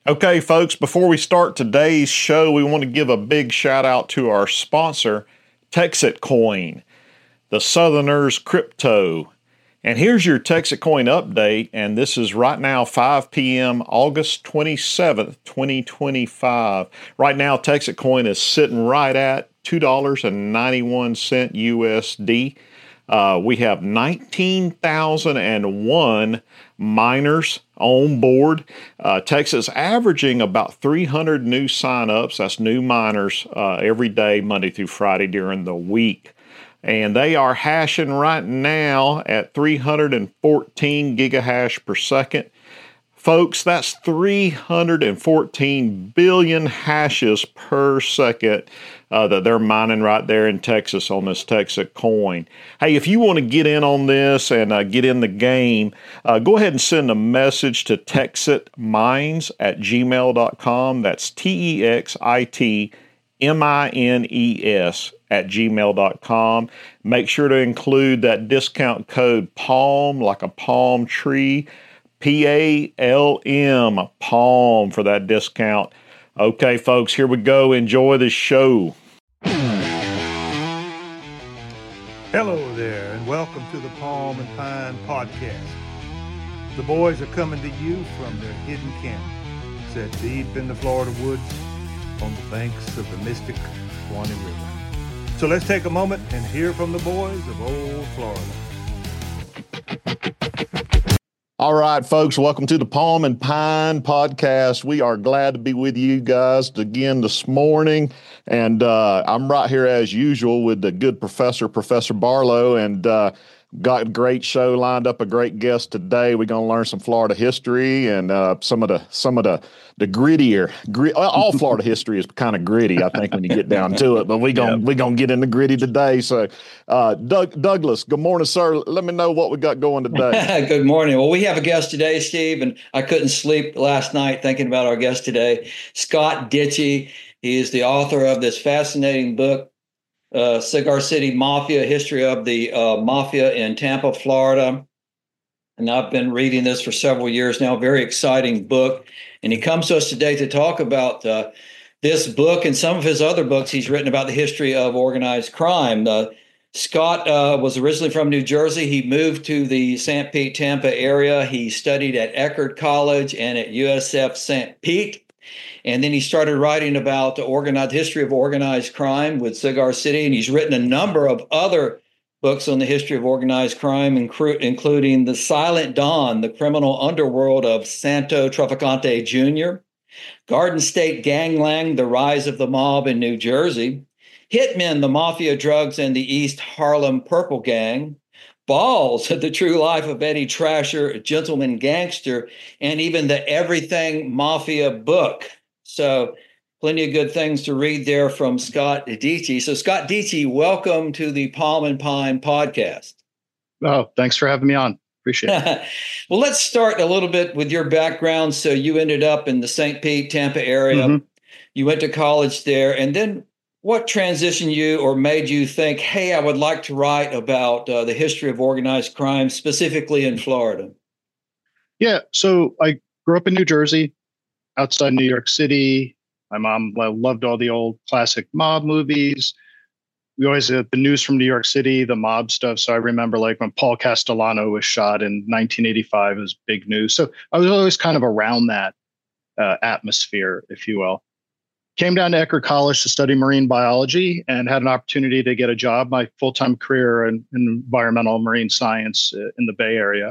Okay, folks, before we start today's show, we want to give a big shout out to our sponsor, Texit Coin, the Southerners crypto. And here's your Texit Coin update, and this is right now 5 p.m. August 27th, 2025. Right now, Texit Coin is sitting right at $2.91 USD. We have 19,001 miners on board. Texas averaging about 300 new signups. That's new miners every day, Monday through Friday during the week. And they are hashing right now at 314 gigahash per second. Folks, that's 314 billion hashes per second that they're mining right there in Texas on this Texit Coin. Hey, if you want to get in on this and get in the game, go ahead and send a message to texitmines@gmail.com. That's TEXITMINES@gmail.com. Make sure to include that discount code PALM, like a palm tree, PALM, PALM, for that discount. Okay, folks, here we go. Enjoy the show. Hello there, and welcome to the Palm and Pine podcast. The boys are coming to you from their hidden camp, set deep in the Florida woods on the banks of the mystic Suwannee River. So let's take a moment and hear from the boys of old Florida. All right, folks, welcome to the Palm and Pine podcast. We are glad to be with you guys again this morning. And I'm right here as usual with the good Professor Barlow, and got a great show lined up, a great guest today. We're going to learn some Florida history and some of the grittier. All Florida history is kind of gritty, I think, when you get down to it. But we're gonna get into gritty today. So, Douglas, good morning, sir. Let me know what we got going today. Good morning. Well, we have a guest today, Steve, and I couldn't sleep last night thinking about our guest today, Scott Dietschy. He is the author of this fascinating book, Cigar City Mafia, History of the Mafia in Tampa, Florida. And I've been reading this for several years now. Very exciting book. And he comes to us today to talk about this book and some of his other books he's written about the history of organized crime. Scott was originally from New Jersey. He moved to the St. Pete, Tampa area. He studied at Eckerd College and at USF St. Pete. And then he started writing about the history of organized crime with Cigar City. And he's written a number of other books on the history of organized crime, including The Silent Dawn, the criminal underworld of Santo Trafficante Jr., Garden State Gangland, the rise of the mob in New Jersey, Hitmen, the Mafia, Drugs, and the East Harlem Purple Gang, Balls, the true life of Eddie Trasher, Gentleman Gangster, and even the Everything Mafia book. So plenty of good things to read there from Scott Dietschy. So Scott Dietschy, welcome to the Palm and Pine podcast. Oh, thanks for having me on. Appreciate it. Well, let's start a little bit with your background. So you ended up in the St. Pete, Tampa area. Mm-hmm. You went to college there. And then what transitioned you or made you think, hey, I would like to write about the history of organized crime, specifically in Florida? Yeah. So I grew up in New Jersey, outside New York City. My mom loved all the old classic mob movies. We always had the news from New York City, the mob stuff. So I remember like when Paul Castellano was shot in 1985, it was big news. So I was always kind of around that atmosphere, if you will. Came down to Eckerd College to study marine biology and had an opportunity to get a job, my full-time career in environmental marine science in the Bay Area.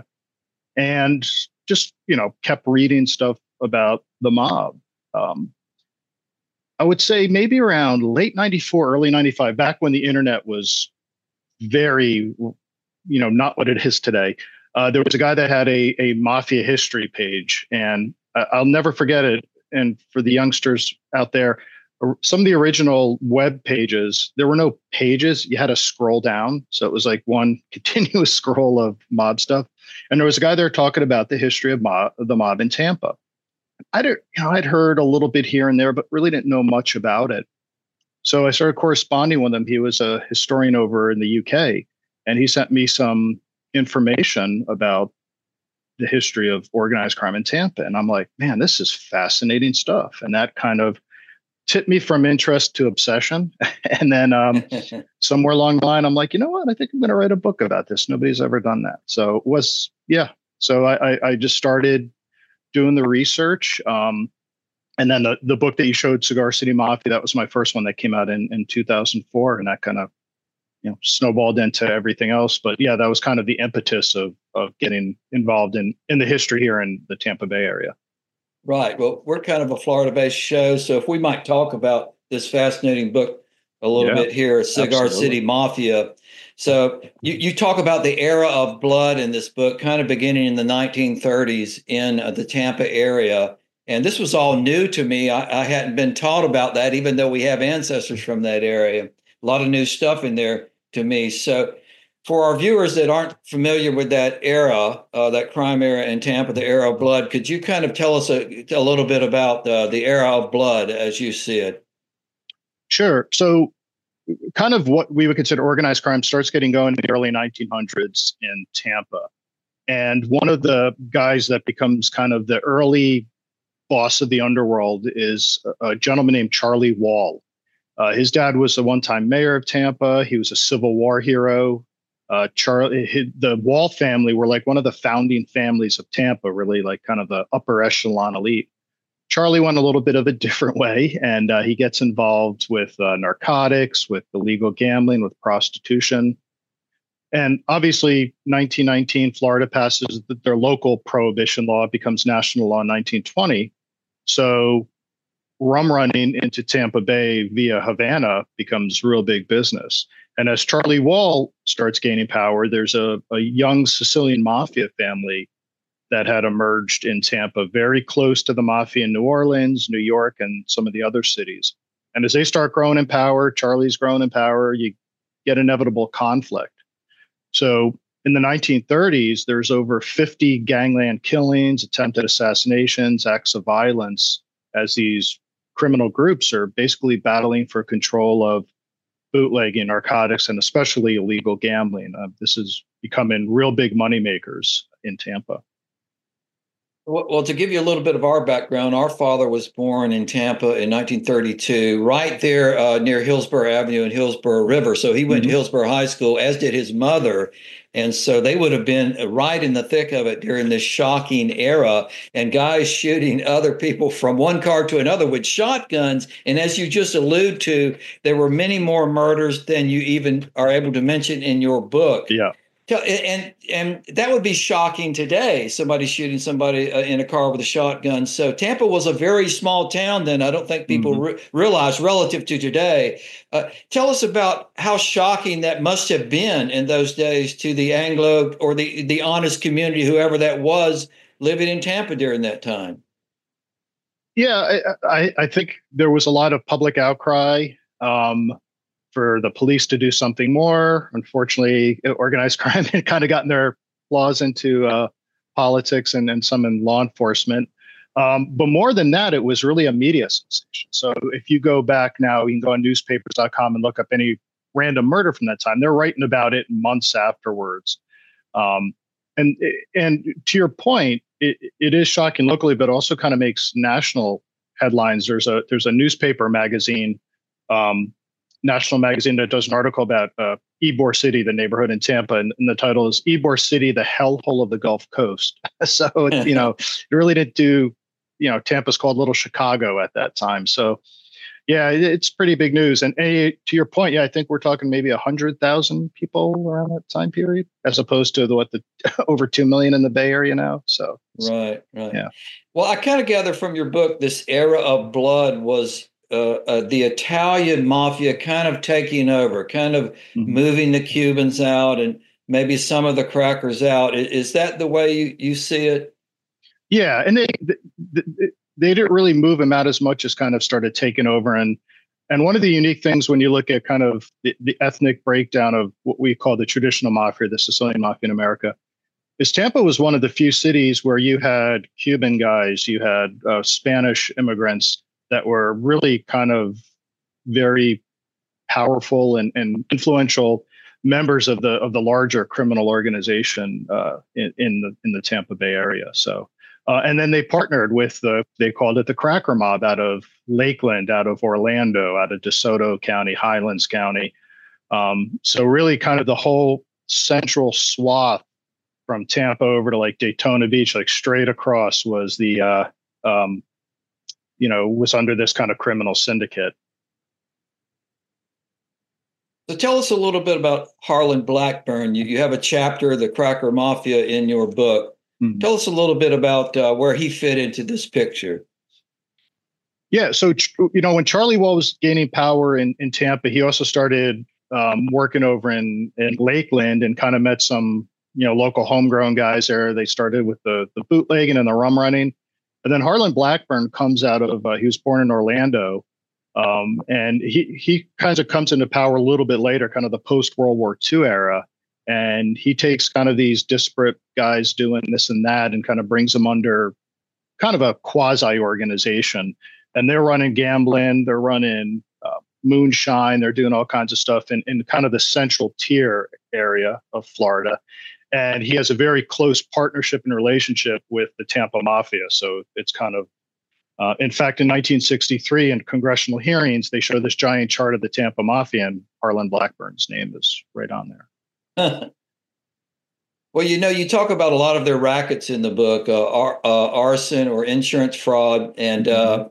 And just, kept reading stuff about the mob. I would say maybe around late 94, early 95, back when the internet was very, not what it is today. There was a guy that had a mafia history page, and I'll never forget it. And for the youngsters out there, some of the original web pages, there were no pages. You had to scroll down. So it was like one continuous scroll of mob stuff. And there was a guy there talking about the history of the mob in Tampa. I'd heard a little bit here and there, but really didn't know much about it. So I started corresponding with him. He was a historian over in the UK, and he sent me some information about the history of organized crime in Tampa. And I'm like, man, this is fascinating stuff. And that kind of tipped me from interest to obsession. And then somewhere along the line, I'm like, you know what? I think I'm going to write a book about this. Nobody's ever done that. So it was, yeah. So I just started doing the research. And then the book that you showed, Cigar City Mafia, that was my first one that came out in 2004. And that kind of, snowballed into everything else. But yeah, that was kind of the impetus of getting involved in the history here in the Tampa Bay area. Right. Well, we're kind of a Florida-based show, so if we might talk about this fascinating book a little bit here, Cigar absolutely. City Mafia. So you talk about the era of blood in this book, kind of beginning in the 1930s in the Tampa area. And this was all new to me. I hadn't been taught about that, even though we have ancestors from that area. A lot of new stuff in there to me. So for our viewers that aren't familiar with that era, that crime era in Tampa, the era of blood, could you kind of tell us a little bit about the era of blood as you see it? Sure. So kind of what we would consider organized crime starts getting going in the early 1900s in Tampa. And one of the guys that becomes kind of the early boss of the underworld is a gentleman named Charlie Wall. His dad was a one-time mayor of Tampa. He was a Civil War hero. The Wall family were like one of the founding families of Tampa, really like kind of the upper echelon elite. Charlie went a little bit of a different way, and he gets involved with narcotics, with illegal gambling, with prostitution. And obviously, 1919, Florida passes their local prohibition law. It becomes national law in 1920. So rum running into Tampa Bay via Havana becomes real big business. And as Charlie Wall starts gaining power, there's a young Sicilian mafia family that had emerged in Tampa, very close to the mafia in New Orleans, New York, and some of the other cities. And as they start growing in power, Charlie's growing in power, you get inevitable conflict. So in the 1930s, there's over 50 gangland killings, attempted assassinations, acts of violence, as these criminal groups are basically battling for control of bootlegging, narcotics, and especially illegal gambling. This is becoming real big money makers in Tampa. Well, to give you a little bit of our background, our father was born in Tampa in 1932, right there near Hillsborough Avenue and Hillsborough River. So he went to Hillsborough High School, as did his mother. And so they would have been right in the thick of it during this shocking era, and guys shooting other people from one car to another with shotguns. And as you just allude to, there were many more murders than you even are able to mention in your book. Yeah. And that would be shocking today, somebody shooting somebody in a car with a shotgun. So Tampa was a very small town then. I don't think people realize relative to today. Tell us about how shocking that must have been in those days to the Anglo or the honest community, whoever that was, living in Tampa during that time. Yeah, I think there was a lot of public outcry for the police to do something more. Unfortunately, organized crime had kind of gotten their claws into politics and some in law enforcement. But more than that, it was really a media sensation. So if you go back now, you can go on newspapers.com and look up any random murder from that time. They're writing about it months afterwards. And to your point, it is shocking locally, but also kind of makes national headlines. There's a newspaper magazine, national magazine, that does an article about Ybor City, the neighborhood in Tampa, and the title is Ybor City, the hellhole of the Gulf Coast. So it really didn't do. Tampa's called Little Chicago at that time. So yeah, it's pretty big news. And to your point, yeah, I think we're talking maybe 100,000 people around that time period, as opposed to the over 2 million in the Bay Area now. So right. Yeah. Well, I kind of gather from your book, this era of blood was the Italian mafia kind of taking over, kind of moving the Cubans out and maybe some of the crackers out. Is that the way you see it? Yeah, and they didn't really move them out as much as kind of started taking over. And one of the unique things when you look at kind of the ethnic breakdown of what we call the traditional mafia, the Sicilian mafia in America, is Tampa was one of the few cities where you had Cuban guys, you had Spanish immigrants that were really kind of very powerful and influential members of the larger criminal organization in the Tampa Bay area. So, and then they partnered with they called it the Cracker Mob out of Lakeland, out of Orlando, out of DeSoto County, Highlands County. So really kind of the whole central swath from Tampa over to like Daytona Beach, like straight across was was under this kind of criminal syndicate. So tell us a little bit about Harlan Blackburn. You have a chapter, The Cracker Mafia, in your book. Mm-hmm. Tell us a little bit about where he fit into this picture. Yeah. So, when Charlie Wall was gaining power in Tampa, he also started working over in Lakeland and kind of met some, local homegrown guys there. They started with the bootlegging and the rum running. And then Harlan Blackburn comes out of, he was born in Orlando. And he kind of comes into power a little bit later, kind of the post-World War II era. And he takes kind of these disparate guys doing this and that and kind of brings them under kind of a quasi-organization. And they're running gambling, they're running moonshine, they're doing all kinds of stuff in kind of the central tier area of Florida. And he has a very close partnership and relationship with the Tampa Mafia. So it's kind of, in fact, in 1963, in congressional hearings, they show this giant chart of the Tampa Mafia, and Harlan Blackburn's name is right on there. Well, you talk about a lot of their rackets in the book, arson or insurance fraud and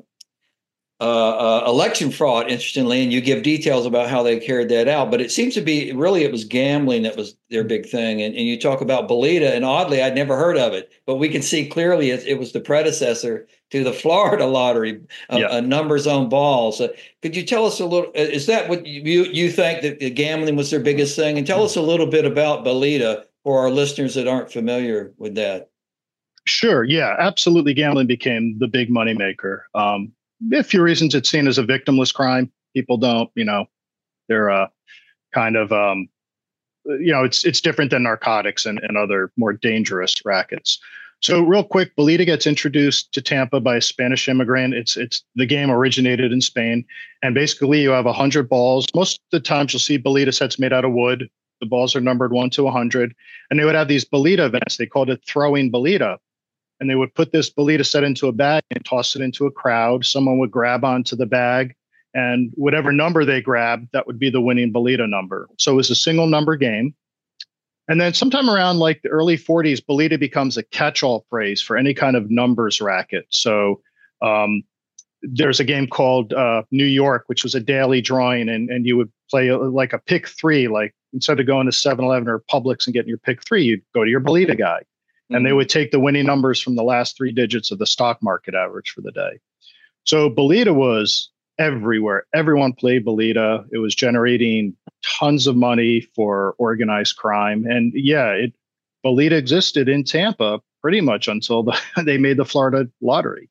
election fraud, interestingly, and you give details about how they carried that out. But it seems to be really it was gambling that was their big thing. And you talk about Bolita, and oddly, I'd never heard of it, but we can see clearly it was the predecessor to the Florida lottery, numbers on balls. Could you tell us a little, is that what you think that the gambling was their biggest thing? And tell us a little bit about Bolita for our listeners that aren't familiar with that. Sure. Yeah, absolutely. Gambling became the big moneymaker. A few reasons. It's seen as a victimless crime. People don't, they're kind of, it's different than narcotics and other more dangerous rackets. So real quick, Bolita gets introduced to Tampa by a Spanish immigrant. It's the game originated in Spain. And basically you have 100 balls. Most of the times you'll see Bolita sets made out of wood. The balls are numbered 1 to 100. And they would have these Bolita events. They called it throwing Bolita. And they would put this Bolita set into a bag and toss it into a crowd. Someone would grab onto the bag, and whatever number they grabbed, that would be the winning Bolita number. So it was a single number game. And then sometime around like the early 40s, Bolita becomes a catch-all phrase for any kind of numbers racket. So there's a game called New York, which was a daily drawing, and you would play like a pick three. Like instead of going to 7-Eleven or Publix and getting your pick three, you'd go to your Bolita guy. And they would take the winning numbers from the last 3 digits of the stock market average for the day. So Bolita was everywhere. Everyone played Bolita. It was generating tons of money for organized crime. And Bolita existed in Tampa pretty much until they made the Florida lottery.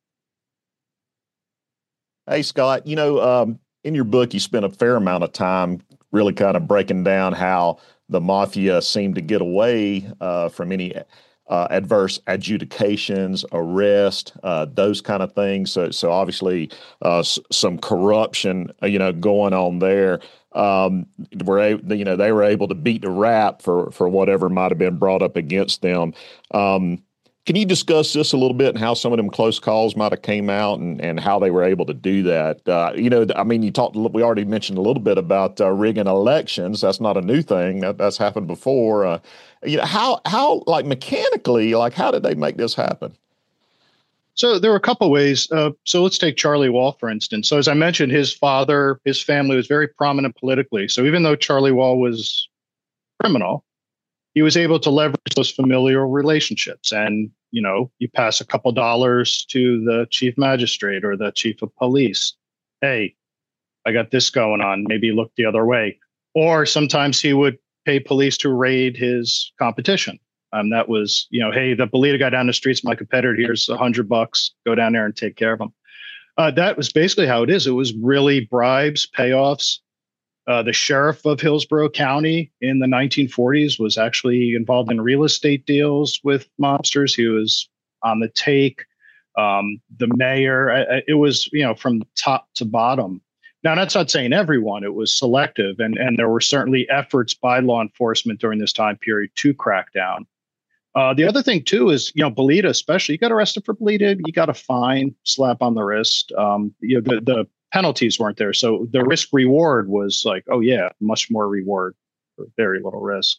Hey, Scott, in your book, you spent a fair amount of time really kind of breaking down how the mafia seemed to get away from any adverse adjudications, arrest, those kind of things. So obviously some corruption, going on there. They were able to beat the rap for whatever might have been brought up against them. Can you discuss this a little bit and how some of them close calls might have came out and how they were able to do that? We already mentioned a little bit about rigging elections. That's not a new thing. That's happened before. How like mechanically, like how did they make this happen? So there were a couple ways. So let's take Charlie Wall, for instance. So as I mentioned, his family was very prominent politically. So even though Charlie Wall was criminal, he was able to leverage those familial relationships. And, you pass a couple dollars to the chief magistrate or the chief of police. Hey, I got this going on. Maybe look the other way. Or sometimes he would pay police to raid his competition. That was, hey, the Bolita guy down the street's my competitor. Here's $100. Go down there and take care of him. That was basically how it is. It was really bribes, payoffs. The sheriff of Hillsborough County in the 1940s was actually involved in real estate deals with mobsters. He was on the take. The mayor, it was, from top to bottom. Now, that's not saying everyone, it was selective. And there were certainly efforts by law enforcement during this time period to crack down. The other thing, too, is, Bolita, especially, you got arrested for Bolita, you got a fine, slap on the wrist. The penalties weren't there. So the risk reward was like, oh, yeah, much more reward for very little risk.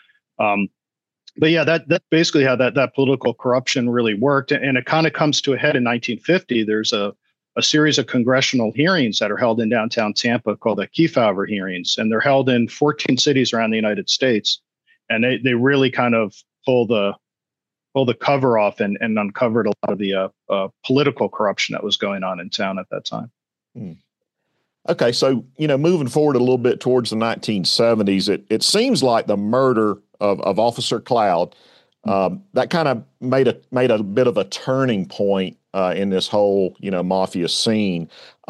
But yeah, that's basically how that political corruption really worked. And it kind of comes to a head in 1950. There's a series of congressional hearings that are held in downtown Tampa called the Kefauver hearings. And they're held in 14 cities around the United States. And they really kind of pull the cover off and uncovered a lot of the political corruption that was going on in town at that time. Okay, so moving forward a little bit towards the 1970s, it seems like the murder of Officer Cloud that kind of made a bit of a turning point in this whole mafia scene.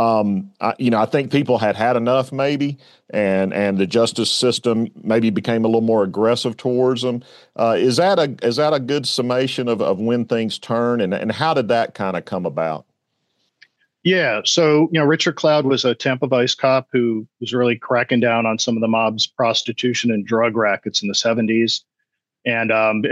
I think people had enough maybe, and the justice system maybe became a little more aggressive towards them. Is that a good summation of when things turn, and how did that kind of come about? Yeah. So, Richard Cloud was a Tampa Vice cop who was really cracking down on some of the mob's prostitution and drug rackets in the 70s. And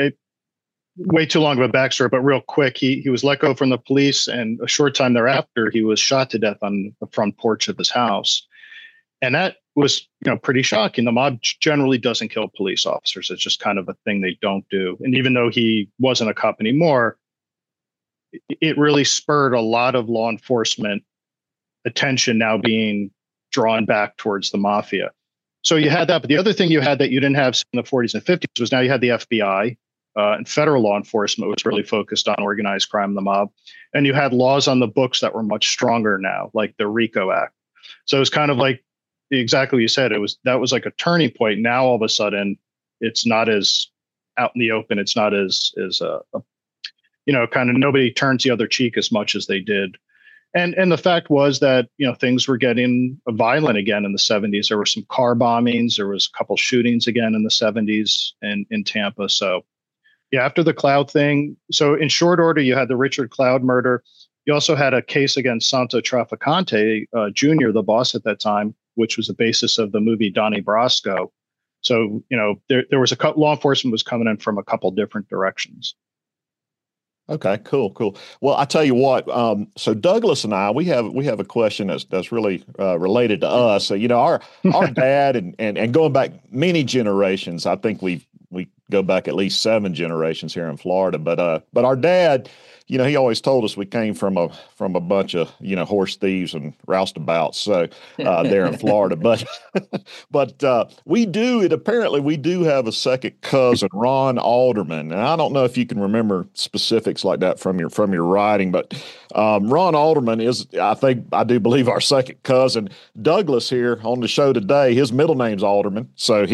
way too long of a backstory, but real quick, he was let go from the police. And a short time thereafter, he was shot to death on the front porch of his house. And that was, pretty shocking. The mob generally doesn't kill police officers. It's just kind of a thing they don't do. And even though he wasn't a cop anymore, it really spurred a lot of law enforcement attention now being drawn back towards the mafia. So you had that. But the other thing you had that you didn't have in the 40s and 50s was now you had the FBI and federal law enforcement was really focused on organized crime and the mob. And you had laws on the books that were much stronger now, like the RICO Act. So it was kind of like exactly what you said. That was like a turning point. Now, all of a sudden, it's not as out in the open. It's not as kind of nobody turns the other cheek as much as they did. And the fact was that, things were getting violent again in the 70s. There were some car bombings. There was a couple shootings again in the 70s in Tampa. So, yeah, after the Cloud thing. So in short order, you had the Richard Cloud murder. You also had a case against Santo Trafficante Jr., the boss at that time, which was the basis of the movie Donnie Brasco. So, there was law enforcement was coming in from a couple different directions. Okay, cool. Well, I tell you what. So Douglas and I, we have a question that's really related to us. So, our dad and going back many generations. I think we go back at least 7 generations here in Florida. But our dad, he always told us we came from a bunch of horse thieves and roustabouts. So there in Florida, but we do have a second cousin, Ron Alderman, and I don't know if you can remember specifics like that from your writing, but Ron Alderman is, I do believe, our second cousin. Douglas here on the show today, his middle name's Alderman, so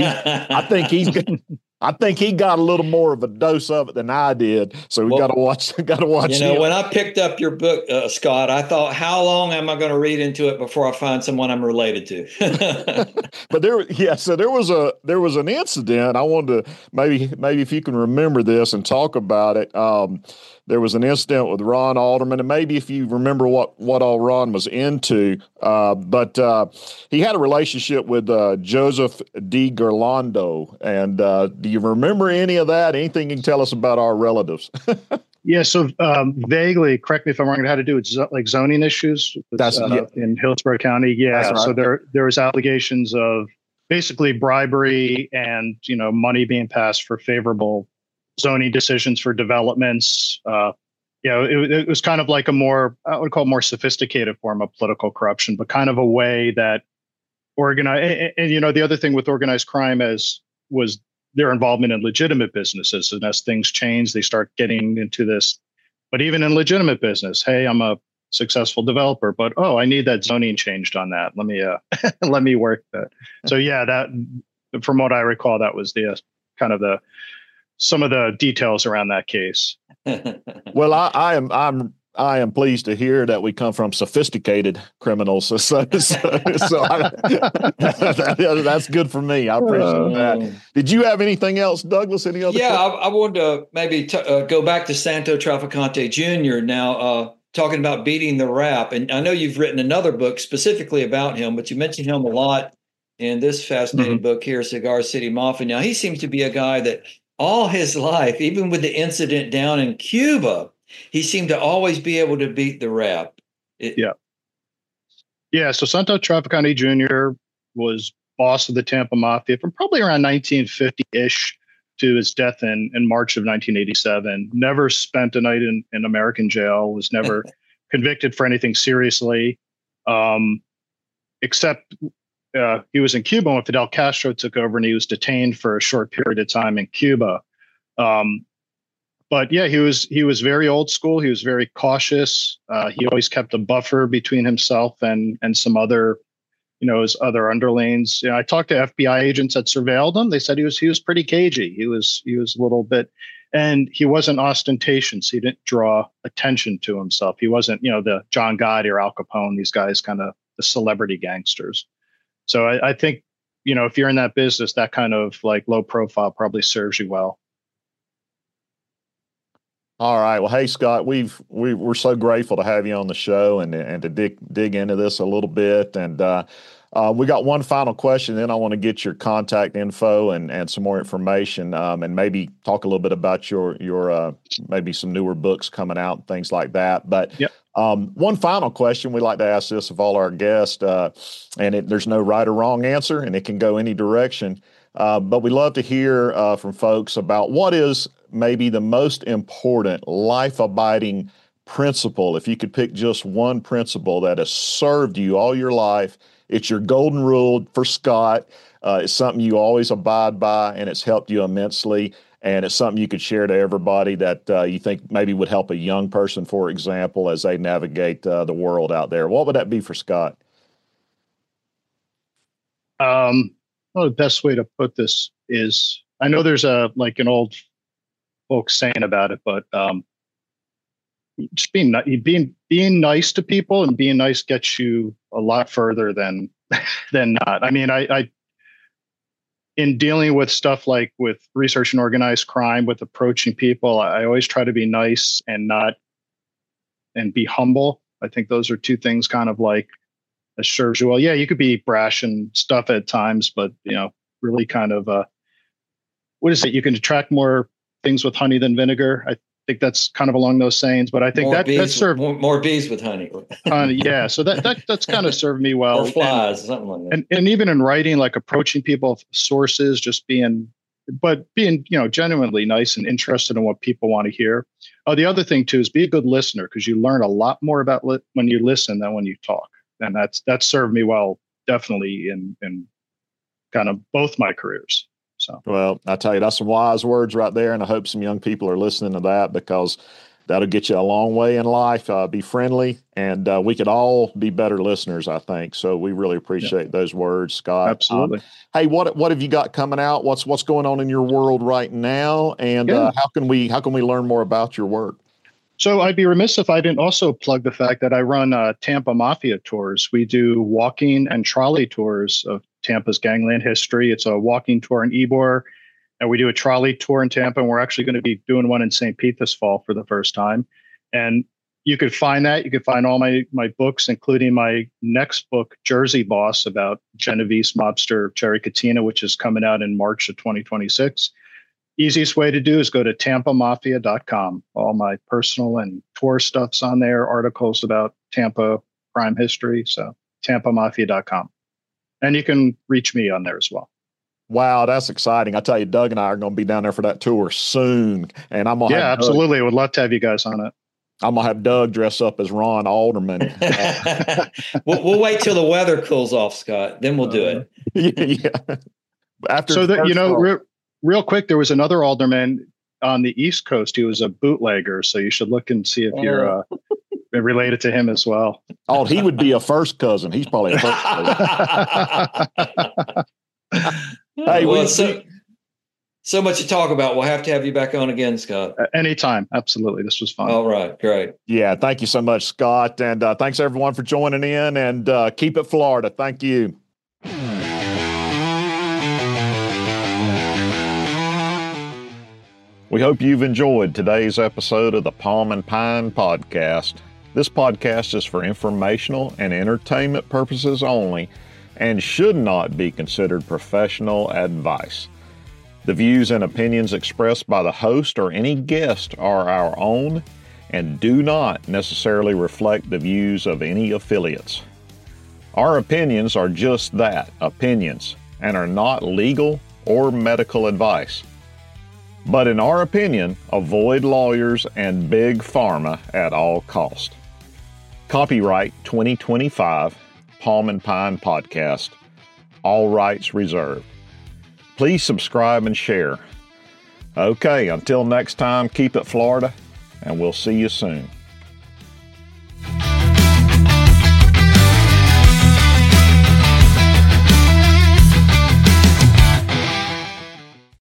I think he got a little more of a dose of it than I did. So we got to watch. When I picked up your book, Scott, I thought, how long am I going to read into it before I find someone I'm related to? But there was an incident. I wanted to maybe if you can remember this and talk about it. There was an incident with Ron Alderman, and maybe if you remember what all Ron was into, but he had a relationship with Joseph D. Gerlando. And do you remember any of that? Anything you can tell us about our relatives? Yeah, so vaguely, correct me if I'm wrong, it had to do with zoning issues in Hillsborough County. Yeah, right. So there was allegations of basically bribery and money being passed for favorable zoning decisions for developments. It was kind of like I would call it more sophisticated form of political corruption, but kind of a way that organized. And the other thing with organized crime was their involvement in legitimate businesses. And as things change, they start getting into this. But even in legitimate business, hey, I'm a successful developer, but I need that zoning changed on that. Let me let me work that. So yeah, that from what I recall, that was the kind of some of the details around that case. Well, I am pleased to hear that we come from sophisticated criminals. So that's good for me. I appreciate that. Did you have anything else, Douglas? Any other? Yeah, I wanted to maybe go back to Santo Trafficante Jr. Now, talking about beating the rap. And I know you've written another book specifically about him, but you mentioned him a lot in this fascinating book here, Cigar City Mafia. Now, he seems to be a guy that all his life, even with the incident down in Cuba, he seemed to always be able to beat the rap. Yeah. So Santo Trafficante Jr. was boss of the Tampa Mafia from probably around 1950-ish to his death in March of 1987. Never spent a night in American jail, was never convicted for anything seriously, except he was in Cuba when Fidel Castro took over, and he was detained for a short period of time in Cuba. But yeah, he was very old school. He was very cautious. He always kept a buffer between himself and some other, his other underlings. I talked to FBI agents that surveilled him. They said he was pretty cagey. He was a little bit, and he wasn't ostentatious. He didn't draw attention to himself. He wasn't, the John Gotti or Al Capone. These guys, kind of the celebrity gangsters. So I think, if you're in that business, that kind of like low profile probably serves you well. All right. Well, hey, Scott, we're so grateful to have you on the show and to dig into this a little bit. And we got one final question. Then I want to get your contact info and some more information, and maybe talk a little bit about your maybe some newer books coming out and things like that. But yep. One final question. We like to ask this of all our guests, and there's no right or wrong answer, and it can go any direction. But we love to hear from folks about what is maybe the most important life-abiding principle. If you could pick just one principle that has served you all your life, it's your golden rule for Scott. It's something you always abide by, and it's helped you immensely. And it's something you could share to everybody that you think maybe would help a young person, for example, as they navigate the world out there. What would that be for Scott? Well, the best way to put this is, I know there's an old folk saying about it, but just being nice to people and being nice gets you a lot further than not. I mean, I in dealing with stuff like with research and organized crime, with approaching people, I always try to be nice and be humble. I think those are two things kind of like that serves you well. Yeah, you could be brash and stuff at times, but really kind of what is it? You can attract more things with honey than vinegar. I think that's kind of along those sayings, but I think that served more bees with honey. Yeah, so that's kind of served me well. Or flies, something like that. And even in writing, like approaching people, sources, being genuinely nice and interested in what people want to hear. The other thing too is be a good listener, because you learn a lot more about when you listen than when you talk, and that's served me well, definitely in kind of both my careers. So, well, I tell you, that's some wise words right there, and I hope some young people are listening to that, because that'll get you a long way in life. Be friendly, and we could all be better listeners, I think. So we really appreciate those words, Scott. Absolutely. Hey, what have you got coming out? What's going on in your world right now, and how can we learn more about your work? So I'd be remiss if I didn't also plug the fact that I run Tampa Mafia tours. We do walking and trolley tours of Tampa's gangland history. It's a walking tour in Ybor, and we do a trolley tour in Tampa, and we're actually going to be doing one in St. Pete this fall for the first time. And you could find that. You could find all my books, including my next book, Jersey Boss, about Genovese mobster Jerry Katina, which is coming out in March of 2026. Easiest way to do is go to tampamafia.com. All my personal and tour stuff's on there, articles about Tampa crime history. So tampamafia.com. And you can reach me on there as well. Wow, that's exciting. I tell you, Doug and I are going to be down there for that tour soon. And I'm going to absolutely. Would love to have you guys on it. I'm going to have Doug dress up as Ron Alderman. We'll wait till the weather cools off, Scott. Then we'll do it. Yeah. After so that, real quick, there was another alderman on the East Coast. He was a bootlegger. So you should look and see if you're related to him as well. Oh, he would be a first cousin. He's probably a first cousin. Hey, well, so much to talk about. We'll have to have you back on again, Scott. Anytime. Absolutely. This was fun. All right. Great. Yeah. Thank you so much, Scott. And thanks everyone for joining in, and keep it Florida. Thank you. We hope you've enjoyed today's episode of the Palm and Pine Podcast. This podcast is for informational and entertainment purposes only and should not be considered professional advice. The views and opinions expressed by the host or any guest are our own and do not necessarily reflect the views of any affiliates. Our opinions are just that, opinions, and are not legal or medical advice. But in our opinion, avoid lawyers and big pharma at all cost. Copyright 2025, Palm and Pine Podcast. All rights reserved. Please subscribe and share. Okay, until next time, keep it Florida, and we'll see you soon.